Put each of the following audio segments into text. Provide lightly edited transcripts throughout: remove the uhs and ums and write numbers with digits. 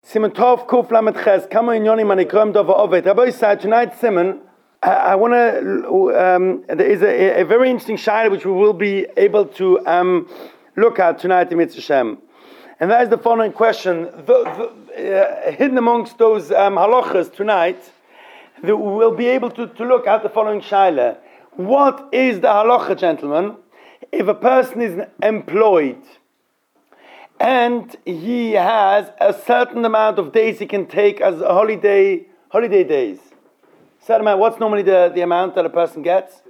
Simon Tov Kuf Lamed Ches. Kama Inyoni Manikram Dova Ovet. Rabbi said tonight's Simon. I want to. There is a very interesting shayla which we will be able to look at tonight in Mitzvah Shem, and that is the following question: hidden amongst those halachas tonight, we will be able to look at the following shayla. What is the halacha, gentlemen, if a person is employed and he has a certain amount of days he can take as a holiday days? Certain amount. What's normally the amount that a person gets?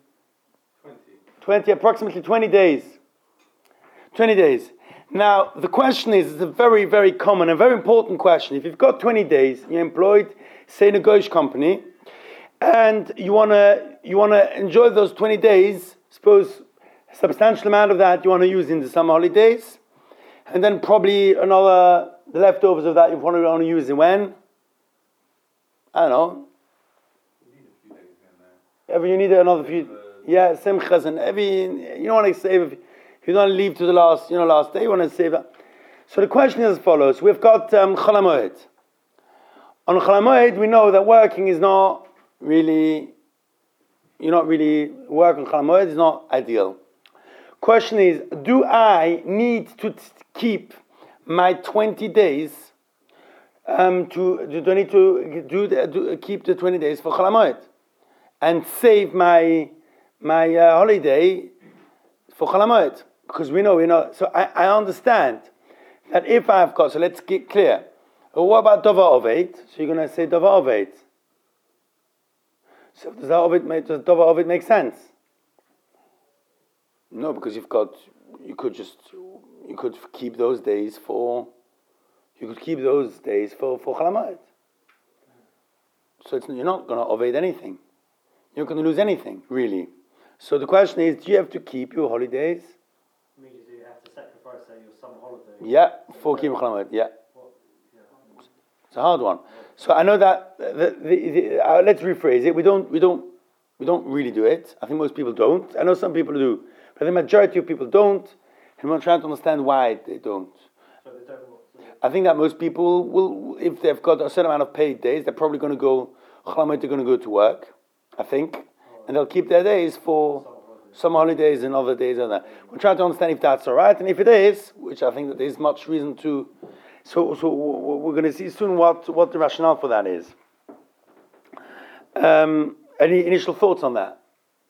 20, approximately 20 days. 20 days. Now, the question is, it's a very, very common and very important question. If you've got 20 days, you're employed, say in a Goyish company, and you wanna enjoy those 20 days, suppose a substantial amount of that you want to use in the summer holidays, and then probably the leftovers of that you want to use in when? I don't know. You need another few, simchas and you don't want to save. If you don't leave to the last day, you want to save that. So the question is as follows: we've got Chol HaMoed. On Chol HaMoed, we know that working is not really. You're not really working on Chol HaMoed is not ideal. Question is: do I need to keep my 20 days? Do I need to keep the 20 days for Chol HaMoed? And save my holiday for Chol HaMoed, because we know. So I understand that if I've got, so let's get clear. Well, what about Dova Ovet? So you're going to say Dova Ovet. So does Dova Ovet make sense? No, because you could keep those days for Chol HaMoed. So you're not going to Ovet anything. You're not going to lose anything, really. So the question is, do you have to keep your holidays? Means you have to sacrifice your summer holiday. Yeah, for keeping Chol HaMoed, yeah. It's a hard one. So I know that, let's rephrase it. We don't really do it. I think most people don't. I know some people do. But the majority of people don't. And we're trying to understand why they don't. So they don't. I think that most people will, if they've got a certain amount of paid days, they're probably going to go, Chol HaMoed, they're going to go to work. I think, and they'll keep their days for summer holidays and other days and that. We're trying to understand if that's all right, and if it is, which I think that there's much reason to. So we're going to see soon what the rationale for that is. Any initial thoughts on that?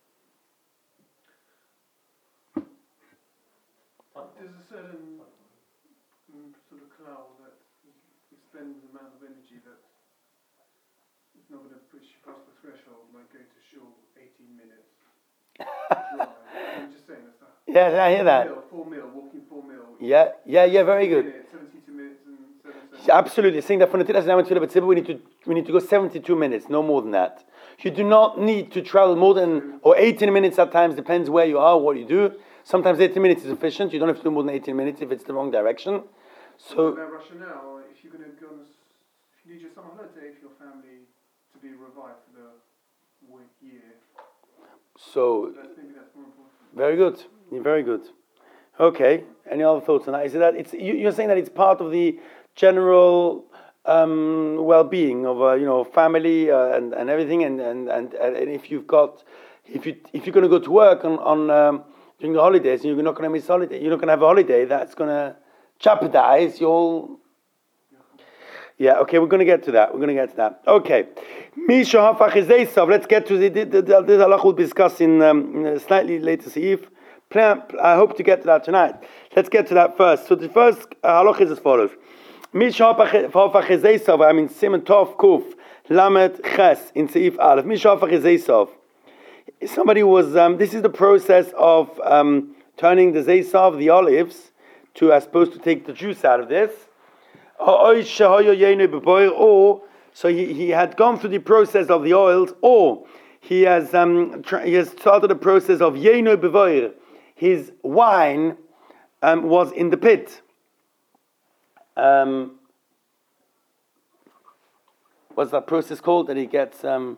There's a certain sort of cloud that expends an amount of energy that it's not going to push you past the threshold, like going to shul 18 minutes. I'm just saying that's that. Yeah, I hear that. 4 mil, walking 4 mil. Yeah, very good. 72 minutes and 7 Absolutely, saying that from the Tilas we need to go 72 minutes, no more than that. You do not need to travel more than, or 18 minutes at times, depends where you are, what you do. Sometimes 18 minutes is sufficient, you don't have to do more than 18 minutes if it's the wrong direction. So, that rationale, if you're going to go on, if you need your summer holiday for your family to be revived for the year. So, Maybe that's more important. Very good. Very good. Okay. Any other thoughts on that? Is it that you're saying that it's part of the general well-being of family and everything, and if you're going to go to work on during the holidays, and you're not going to miss holiday, you're not going to have a holiday that's going to jeopardize your. Yeah, okay, we're going to get to that. Okay. Misha Hafach is Esav. Let's get to this halach we'll discuss in a slightly later seif. I hope to get to that tonight. Let's get to that first. So the first halach is as follows. Misha Hafach is Esav. Simon Tov Kuf Lamed Ches in seif Aleph. Misha Hafach is Esav. Somebody was. This is the process of turning the Esav, the olives, to, as opposed to take the juice out of this. Or so he had gone through the process of the oils, or he has started the process of yeno bevoir. His wine was in the pit. What's that process called that he gets?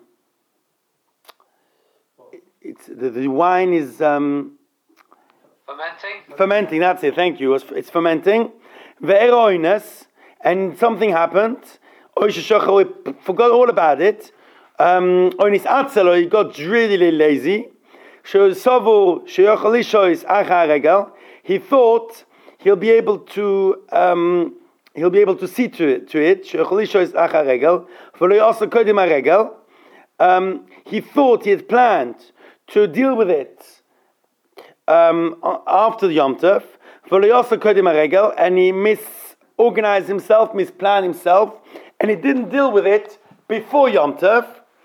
It's the wine is fermenting. Fermenting. That's it. Thank you. It's fermenting. Ve'eroines. and something happened. He forgot all about it. He got really lazy. He thought he'll be able to see to it. He thought he had planned to deal with it after the Yom Tov, and he misorganized himself, misplanned himself, and he didn't deal with it before Yom Tov.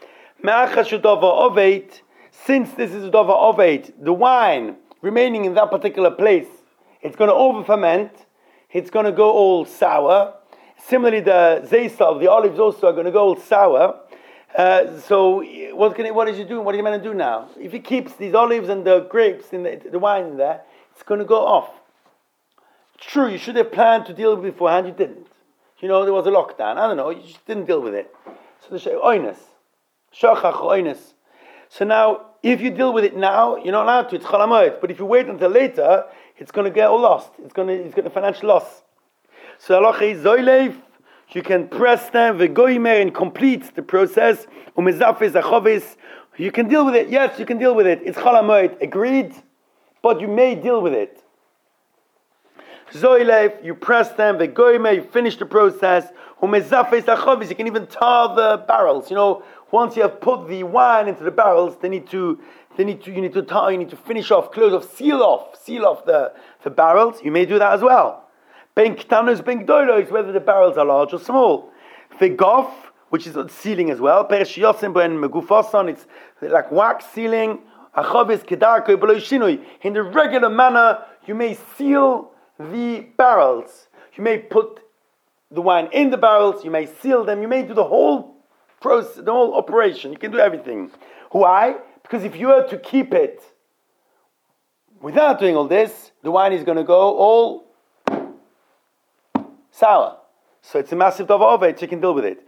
Since this is a Dova Oved, the wine remaining in that particular place, it's going to over ferment, it's going to go all sour. Similarly, the zesta of the olives also are going to go all sour. So what is he doing? What are you going to do now? If he keeps these olives and the grapes in the wine in there, it's going to go off. True, you should have planned to deal with it beforehand. You didn't. There was a lockdown. I don't know. You just didn't deal with it. So the oinus, shachach oinus. So now, if you deal with it now, you're not allowed to. It's chalamoid. But if you wait until later, it's going to get all lost. It's going to financial loss. So halacha is zoilev. You can press them, v'goimer, and complete the process. Umezafis achovis. You can deal with it. Yes, you can deal with it. It's chalamoid. Agreed. But you may deal with it. Zoilev, you press them, v'goimer, you finish the process. Umezafis achovis. You can even tar the barrels. Once you have put the wine into the barrels, you need to tar, you need to finish off, close off, seal off the barrels. You may do that as well. Ben ktanos, ben gdolos, whether the barrels are large or small. Vegof, which is sealing as well. Pereshiosim ben megufoson, it's like wax sealing. Achavis kedarko below shinui. In the regular manner, you may seal the barrels. You may put the wine in the barrels. You may seal them. You may do the whole process, the whole operation. You can do everything. Why? Because if you were to keep it without doing all this, the wine is going to go all sour. So it's a massive dava oved, so you can deal with it.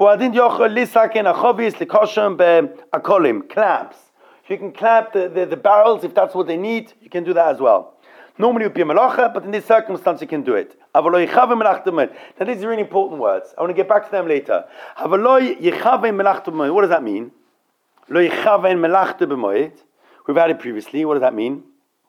Clamps. You can clamp the barrels if that's what they need. You can do that as well. Normally it would be a malacha, but in this circumstance you can do it. Now these are really important words. I want to get back to them later. What does that mean? We've had it previously. What does that mean?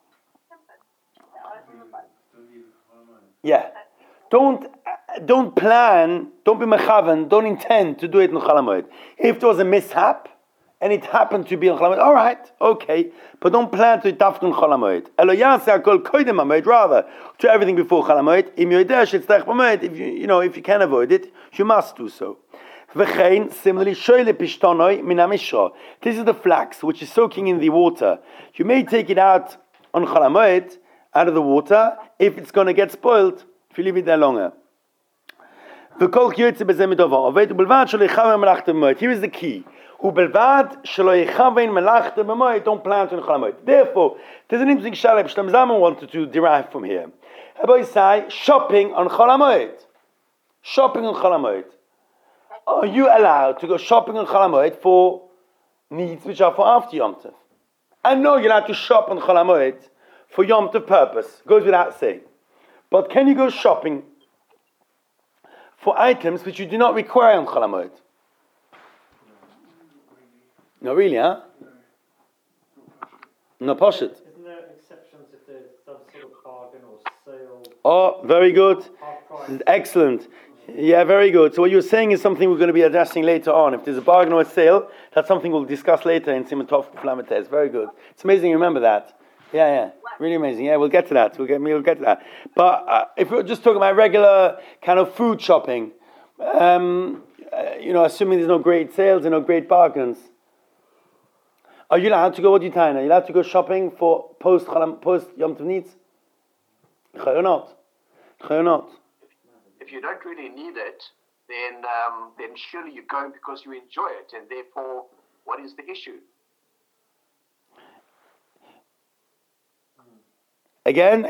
Yeah. Don't plan, don't be mechaven, don't intend to do it in Chol HaMoed. If there was a mishap, and it happened to be in Chol HaMoed, all right, okay, but don't plan to dafka in Chol HaMoed. Elo yaseh hakol koydem HaMoed, rather, do everything before Chol HaMoed. Im yodeh shetzarech b'moed, if you can avoid it, you must do so. V'chein, similarly, shoyle pishtonoi min hamishra. This is the flax, which is soaking in the water. You may take it out on Chol HaMoed, out of the water, if it's going to get spoiled, if you leave it there longer. Here is the key. Don't plan to Chol. Therefore, there's an interesting shayla Shlomo Zalman wanted to derive from here. About say shopping on Chol HaMoed. Shopping on Chol HaMoed. Are you allowed to go shopping on Chol HaMoed for needs which are for after Yom Tov? I know you're allowed to shop on Chol HaMoed for Yom Tov purpose. Goes without saying. But can you go shopping for items which you do not require on Chol HaMoed? No, really, huh? No, poshut. Isn't there exceptions if there's some sort of bargain or sale? Oh, very good. Half price. Excellent. Yeah, very good. So what you're saying is something we're going to be addressing later on. If there's a bargain or a sale, that's something we'll discuss later in Simon Tov Flametes. Very good. It's amazing you remember that. Yeah. Really amazing. Yeah, we'll get to that. We'll get to that. But if we're just talking about regular kind of food shopping, assuming there's no great sales and no great bargains, are you allowed to go? What do you tell? Are you allowed to go shopping for post Yom Tov needs? Or not? If you don't really need it, then surely you go because you enjoy it, and therefore, what is the issue? Again.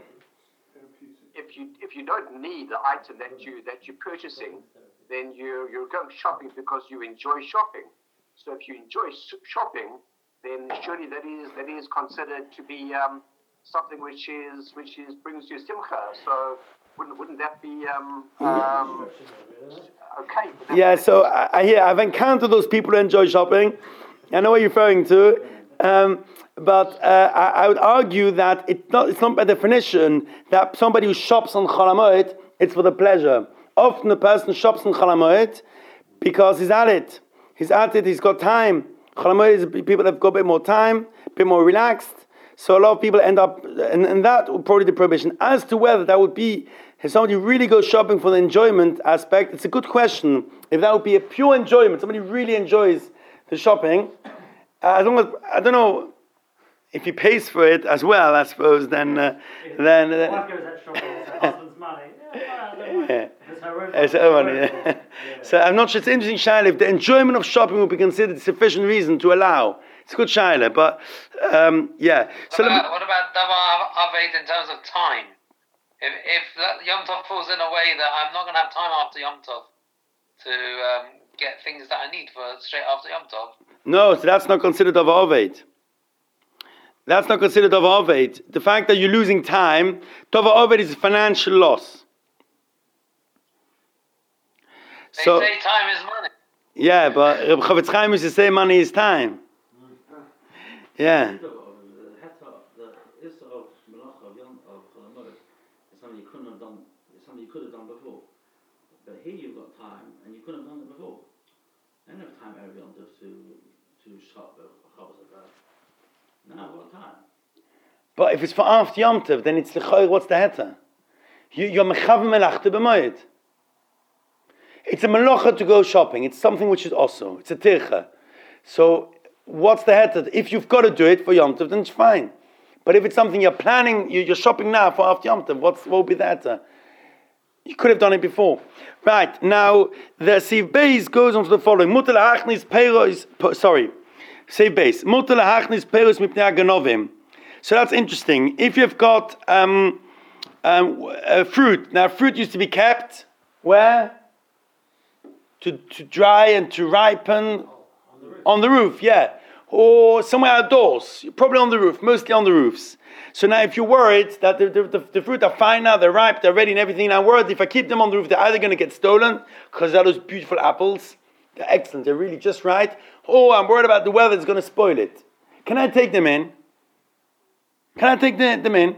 If you don't need the item that you're purchasing, then you're going shopping because you enjoy shopping. So if you enjoy shopping, then surely that is considered to be something which brings you simcha. So Wouldn't that be okay? Yeah, so I've encountered those people who enjoy shopping. I know what you're referring to. But I would argue that it's not by definition that somebody who shops on Chol HaMoed, it's for the pleasure. Often the person shops on Chol HaMoed because he's at it. He's got time. Chol HaMoed is people that have got a bit more time, a bit more relaxed. So a lot of people end up, and that would probably be the prohibition. As to whether that would be, if somebody really goes shopping for the enjoyment aspect, it's a good question. If that would be a pure enjoyment, somebody really enjoys the shopping, as long as, I don't know, if he pays for it as well, I suppose, then Wife goes out shopping, it's her husband's money. yeah. It's her own money. Yeah. So I'm not sure, it's interesting, Shaila, if the enjoyment of shopping would be considered sufficient reason to allow. It's a good Shaila, but yeah. So what about Davar Aved in terms of time? If Yom Tov falls in a way that I'm not going to have time after Yom Tov to get things that I need for straight after Yom Tov. No, so that's not considered Davar Aved. That's not considered Davar Aved. The fact that you're losing time, Davar Aved is a financial loss. They So, say time is money. yeah, but Reb Chavetz Chaim used to say money is time. Yeah. The issue of Melacha of Chol HaMoed is something you couldn't have done. It's something you could have done before. But here you've got time, and you couldn't have done it before. I don't have time every Yom Tov to shop at Chavos Agar. Now I've got time. But if it's for after Yom Tov, then it's l'choyer, what's the heta? You're mechav melachta b'moed. It's a melacha to go shopping. It's something which is also. It's a tircha. So what's the heta? If you've got to do it for Yom Tov, then it's fine. But if it's something you're planning, you're shopping now for after Yom Tov, what will be the heta? You could have done it before. Right, now the Siv Beis goes on to the following. Mutar lahachnis peiros, Siv Beis. Mutar lahachnis peiros mipnei hagenovim. So that's interesting. If you've got fruit, now fruit used to be kept where? To dry and to ripen on the roof, yeah. Or somewhere outdoors, probably on the roof, mostly on the roofs. So now if you're worried that the fruit are fine now, they're ripe, they're ready and everything, I'm worried if I keep them on the roof, they're either going to get stolen, because they're those beautiful apples, they're excellent, they're really just right, or I'm worried about the weather that's going to spoil it. Can I take them in? Can I take them in?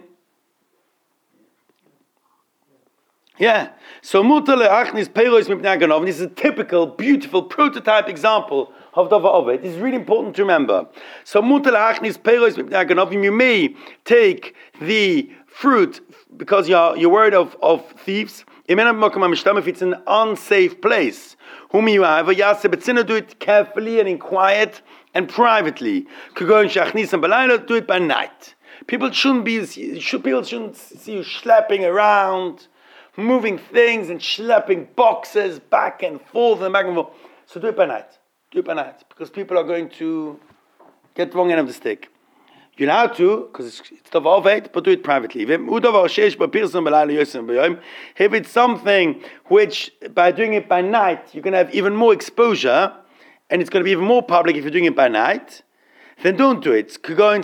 Yeah. So mutar le'achnis peiros mipnei hagenovim. This is a typical, beautiful, prototype example of Davar Aved. This is really important to remember. So mutar le'achnis peiros mipnei hagenovim. You may take the fruit because you're worried of thieves. If it's an unsafe place, do it carefully and in quiet and privately. Do it by night. People shouldn't see you schlepping around, moving things and schlepping boxes back and forth and back and forth. So do it by night. Do it by night. Because people are going to get the wrong end of the stick. You're allowed to, because it's Davar Aved, but do it privately. If it's something which, by doing it by night, you're going to have even more exposure, and it's going to be even more public if you're doing it by night, then don't do it.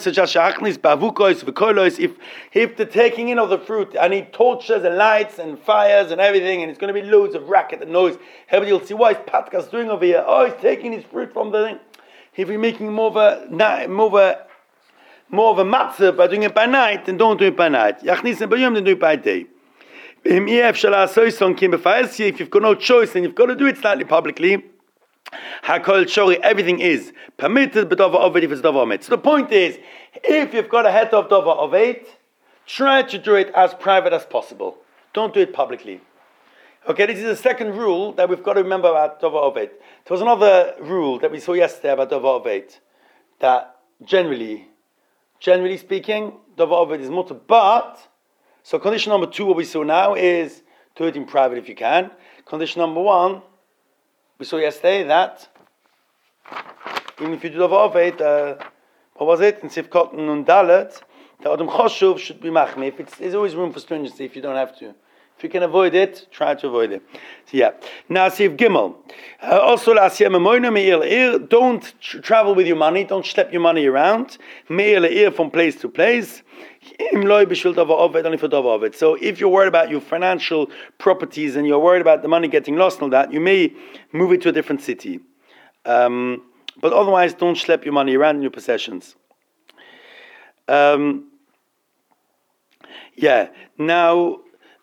If the taking in of the fruit, I need torches and lights and fires and everything, and it's going to be loads of racket and noise. Everybody will see, what is Patkas doing over here? Oh, he's taking his fruit from the thing. If you're making more of a matzah by doing it by night, then don't do it by night. Then do it by day. If you've got no choice, then you've got to do it slightly publicly. Everything is permitted, but Davar Aved if it's Davar Met. So the point is, if you've got a head of Davar Aved, try to do it as private as possible. Don't do it publicly. Okay, this is the second rule that we've got to remember about Davar Aved. There was another rule that we saw yesterday about Davar Aved, that generally speaking, Davar Aved is mutar. But, so condition number 2, what we saw now is do it in private if you can. Condition number 1, we saw yesterday that even if you do Davar Aved, what was it? In Sif Cotton and Dalet, the Adam Choshuv should be machmir. There's always room for stringency if you don't have to. If you can avoid it, try to avoid it. So yeah. Now Sif Gimel. Also, don't travel with your money. Don't schlep your money around. From place to place. So if you're worried about your financial properties and you're worried about the money getting lost and all that, you may move it to a different city. But otherwise, don't schlep your money around in your possessions. Now,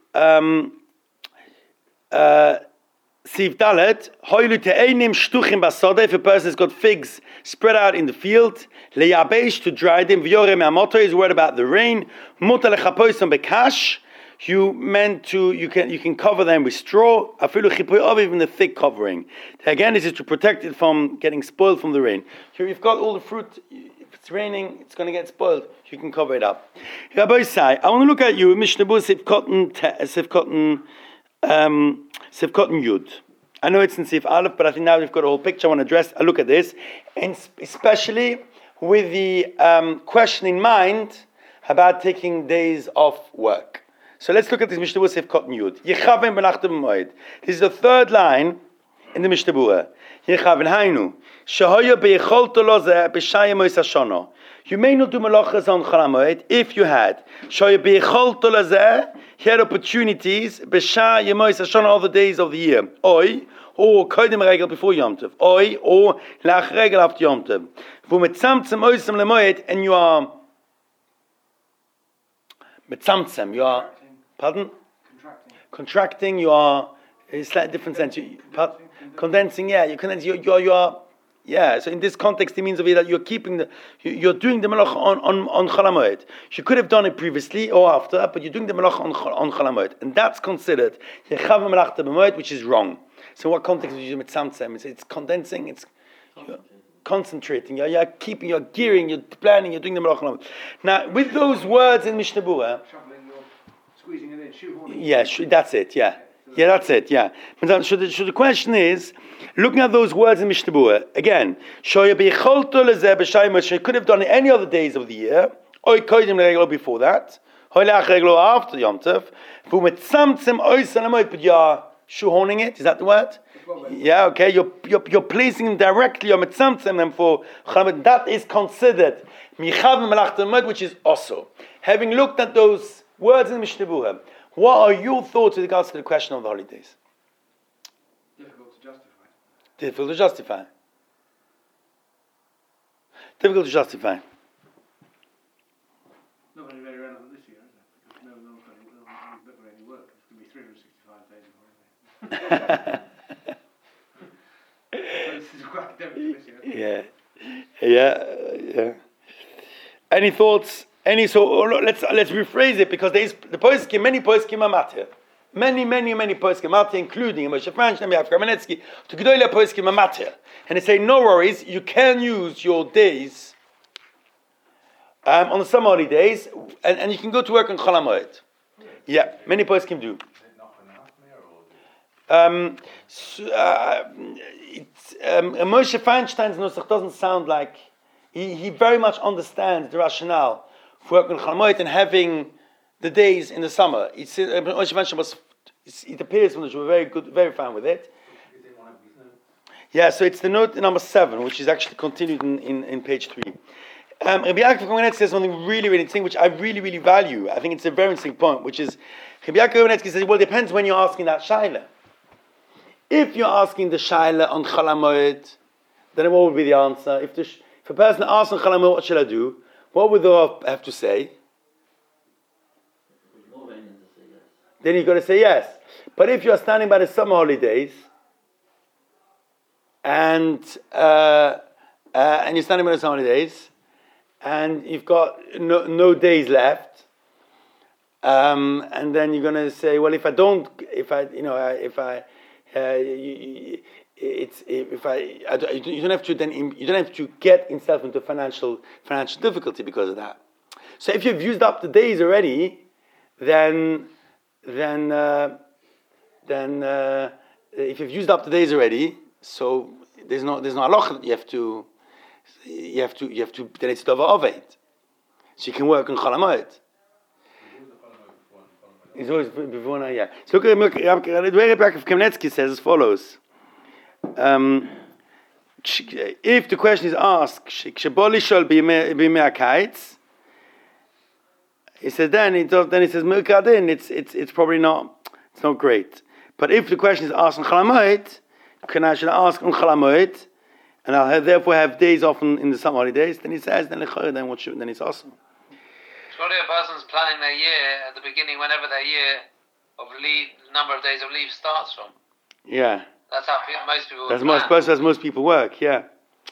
Siv Dalet, if a person has got figs spread out in the field, to dry them, is worried about the rain, you can cover them with straw, even the thick covering. Again, this is to protect it from getting spoiled from the rain. Here you've got all the fruit. If it's raining, it's going to get spoiled. You can cover it up. Rabbi Sai, I want to look at you, Mishnah Berurah Sif Cotton Yud. I know it's in Sif Aleph, but I think now we've got a whole picture I want to address. I look at this, and especially with the question in mind about taking days off work. So let's look at this Mishnah Berurah Sif Cotton Yud. Yechavim b'nachtem b'moed. This is the third line in the Mishnah Berurah. Yechavim hainu shehoya b'yecholto lozeh b'shayim ois hashono. You may not do malachas on Chol HaMoed if you had shehoya b'yecholto lozeh. He had opportunities b'shayim ois hashono all the days of the year. Oi or kodim regel before Yom Tov. Oi or lach regel after Yom Tov. V'metzamtzem oisem lemoed, and you are metzamtzem. You are pardon? Contracting. You are in a slightly different sense. Condensing. Yeah, you condense. You are. Yeah. So in this context, it means that you're keeping you're doing the malach on Chol HaMoed. You could have done it previously or after, but you're doing the malach on Chol HaMoed, and that's considered yechav malachta b'moed, which is wrong. So in what context do you use mitzamtzem? It's condensing. It's concentrating. You're keeping. You're gearing. You're planning. You're doing the malach on Chol HaMoed. Now, with those words in Mishnah Berurah. Squeezing it in, shoehorning. Yeah, that's it. Yeah, that's it. Yeah. So the question is, looking at those words in Mishnah Berurah again, she could have done it any other days of the year, or before that, or after Yom Tov. But you're shoehorning it. Is that the word? Yeah. Okay. You're placing them directly. You're mitzamtzem them for Chol. That is considered michav melachta b'moed, which is also. Having looked at those words in Mishnah Berurah, what are your thoughts with regards to the question of the holidays? Difficult to justify. Difficult to justify. Difficult to justify. Not going to be very relevant this year, is it? Because no one's got any work. It's going to be 365 days of holiday. So this is quite academic this year. Yeah. Any thoughts? Let's rephrase it, because there is the poskim, many poskim are matir. Many poskim matir, including Moshe Franch, Yaakov Kamenetsky, to Gedolah poskim are matir. And they say, no worries, you can use your days on the summer holidays, and you can go to work on Chol HaMoed. Yeah, many poskim do. Moshe Feinstein's nusach doesn't sound like he very much understands the rationale for working on Chol HaMoed and having the days in the summer. It appears from the we're very good, very fine with it. Yeah, so it's the note number 7, which is actually continued in page 3. Rabbi Yaakov Kamenetsky says something really interesting, which I really value. I think it's a very interesting point, which is Rabbi Yaakov Kamenetsky says, well, it depends when you're asking that shaila. If you're asking the shaila on Chol HaMoed, then what would be the answer? If a person asks on Chol HaMoed, what should I do? What would they have to say? Then you've got to say yes. But if you're standing by the summer holidays and you're standing by the summer holidays and you've got no days left, and then you're going to say, well, you don't have to get yourself into financial difficulty because of that. So if you've used up the days already, then if you've used up the days already, so there's no halacha that you have to then it's over oved. So you can work on Chol HaMoed. It's always before now, yeah. So look at the way Rabbi Yaakov Kamenetsky says as follows. if the question is asked, he says then he says Milkadin, it's probably not, it's not great. But if the question is asked on Chalamoid, can I should ask on Chalamoid, and I'll therefore have days off in the summer holidays, then he says then it's awesome. Surely a person's planning their year at the beginning, whenever their year of leave, number of days of leave starts from. Yeah. That's how most people That's most people work. Yeah.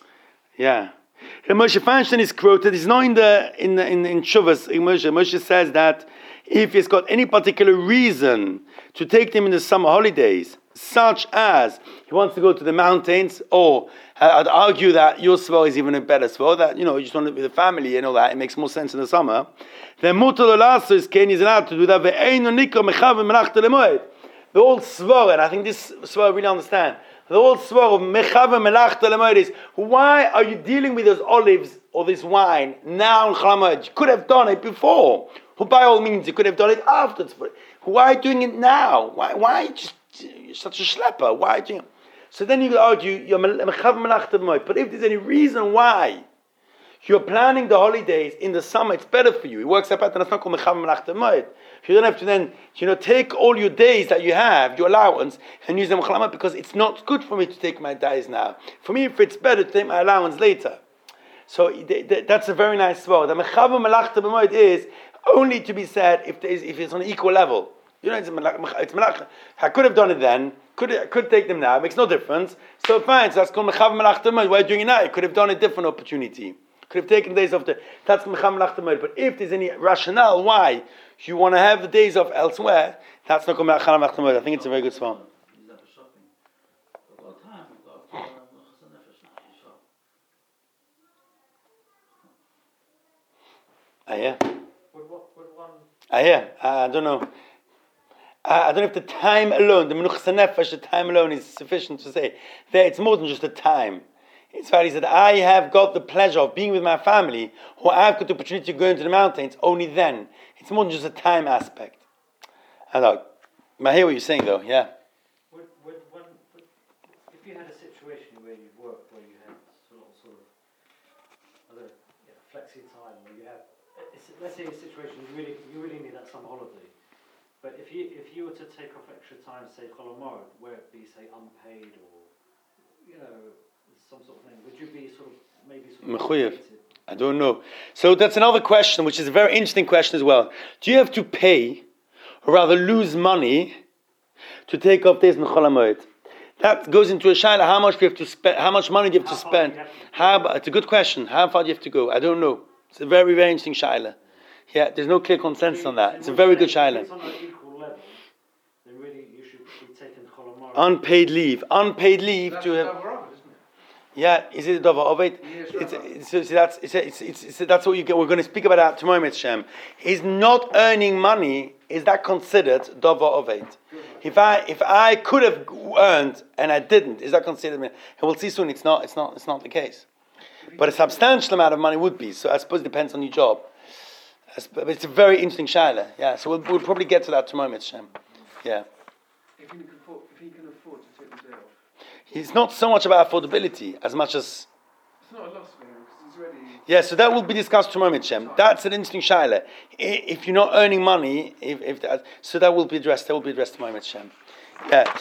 Moshe Feinstein is quoted. It's not in Shuvas. Moshe says that if he's got any particular reason to take them in the summer holidays, such as he wants to go to the mountains, or I'd argue that your svar is even a better svar, that you just want to be with the family and all that, it makes more sense in the summer, then mutar l'lasos is Ken is allowed to do that. Ve'eino nikra mechav melachta lemoed. The old svar, and I think this svar I really understand, the old svar of mechav melachta lemoed is, why are you dealing with those olives or this wine now in Chalamoid? You could have done it before. By all means, you could have done it afterwards. Why are you doing it now? Why just you're such a schlepper? Why are you doing it? So then you could argue, you're mechav melachta lemoed. But if there's any reason why you're planning the holidays in the summer, it's better for you. It works out better. That's not called mechav melachta lemoed. You don't have to then, take all your days that you have, your allowance, and use them Chalamoid, because it's not good for me to take my days now. For me, if it's better to take my allowance later. So that's a very nice svar. The mechav melachta lemoed is only to be said if it's on an equal level. It's melachta. I could have done it then. Could take them now. It makes no difference. So fine. So that's called mechav melachta lemoed. Why are you doing it now? You could have done a different opportunity. Could have taken days off. That's mechav melachta lemoed. But if there's any rationale why you want to have the days off elsewhere, that's not called mechav melachta lemoed. I think it's a very good svar. Yeah. I don't know. I don't know if the time alone, the menuchas nefesh, the time alone is sufficient to say. There, it's more than just the time. It's why he said, I have got the pleasure of being with my family, or I've got the opportunity to go into the mountains, only then. It's more than just a time aspect. I hear what you're saying though, yeah. If you had a situation where you worked, where you had sort of flexi time, where you have, let's say a situation you really need that summer holiday, but if you were to take off extra time, say Cholamoid, where it be say unpaid or some sort of thing, would you be Mechuyev? I don't know. So that's another question, which is a very interesting question as well. Do you have to pay, or rather lose money, to take off days in Cholamoid? That goes into a shaila. How much do you have to spend? How much money do you have to spend? It's a good question. How far do you have to go? I don't know. It's a very, very interesting shaila. Yeah, there's no clear consensus on that. It's a very good shaila. If it's on an equal level, then really you should be taking Cholamoid. Unpaid leave That's to have. Davar Ovid, isn't it? Yeah, is it a Davar Ovid? That's what you get. We're going to speak about that tomorrow, Mitzvah Shem. Is not earning money, is that considered Davar Ovid? If I could have earned and I didn't, is that considered? And we'll see soon. It's not the case. But a substantial amount of money would be. So I suppose it depends on your job. But it's a very interesting shaila. Yeah. So we'll probably get to that tomorrow, Mitzvah Shem. Yeah. If he can afford to take the day off. It's not so much about affordability as much as. It's not a loss for him because he's already. Yeah, so that will be discussed tomorrow, Mitzvah. That's an interesting shaila. If you're not earning money, so that will be addressed. That will be addressed tomorrow, Mitzvah. Yeah.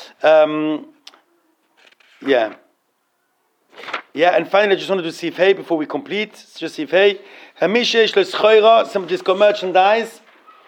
Yeah, and finally, I just want to do Sif Hey before we complete. It's just Sif Hey. Somebody's got merchandise.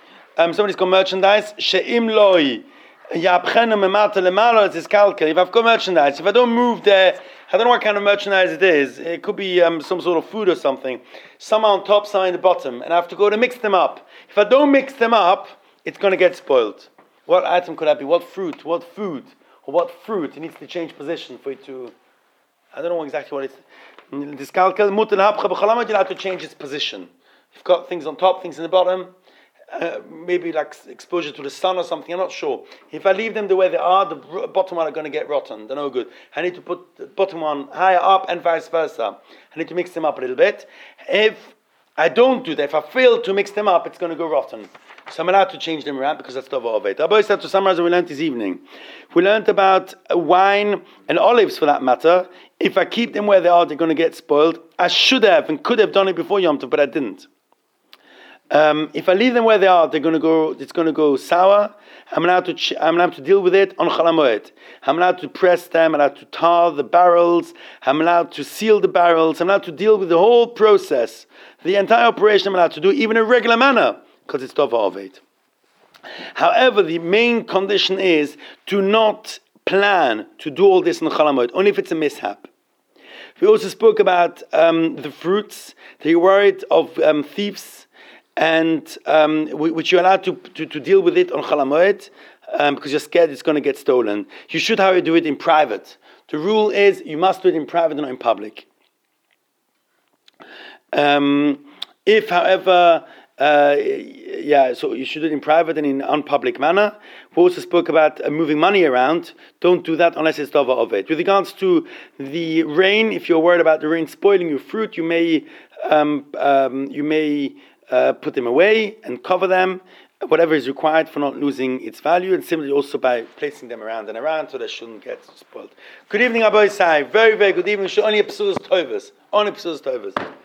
She'im loi yapchenu memata lemalo. It's kalkel. If I've got merchandise, if I don't move there, I don't know what kind of merchandise it is. It could be some sort of food or something. Some are on top, some are in the bottom, and I have to go to mix them up. If I don't mix them up, it's going to get spoiled. What item could that be? What fruit? What food? Or what fruit? It needs to change position for it to. I don't know exactly what it's. Diskalkel mutal hapcha b'chalamoid. You have to change its position. You've got things on top, things in the bottom. Maybe like exposure to the sun or something. I'm not sure. If I leave them the way they are, the bottom one are going to get rotten. They're no good. I need to put the bottom one higher up and vice versa. I need to mix them up a little bit. If I don't do that. If I fail to mix them up, it's going to go rotten. So I'm allowed to change them around because that's the Ovet. Rabbi said, to summarize what we learned this evening. We learned about wine and olives for that matter. If I keep them where they are, they're going to get spoiled. I should have and could have done it before Yom Tov, but I didn't. If I leave them where they are, it's going to go sour. I'm allowed to deal with it on Chol HaMoed. I'm allowed to press them. I'm allowed to tar the barrels. I'm allowed to seal the barrels. I'm allowed to deal with the whole process. The entire operation I'm allowed to do, even in a regular manner, because it's Tov HaOved. However, the main condition is to not plan to do all this in Chol HaMoed, only if it's a mishap. We also spoke about the fruits, that you're worried of thieves, and which you're allowed to deal with it on Chol HaMoed, because you're scared it's going to get stolen. You should, however, do it in private. The rule is you must do it in private and not in public. If, however, so you should do it in private and in an unpublic manner. We also spoke about moving money around. Don't do that unless it's Dava Ovet. With regards to the rain, if you're worried about the rain spoiling your fruit, you may put them away and cover them, whatever is required for not losing its value, and similarly also by placing them around and around so they shouldn't get spoiled. Good evening, Abba Isai. Very, very good evening. Only Pesudas Tovas.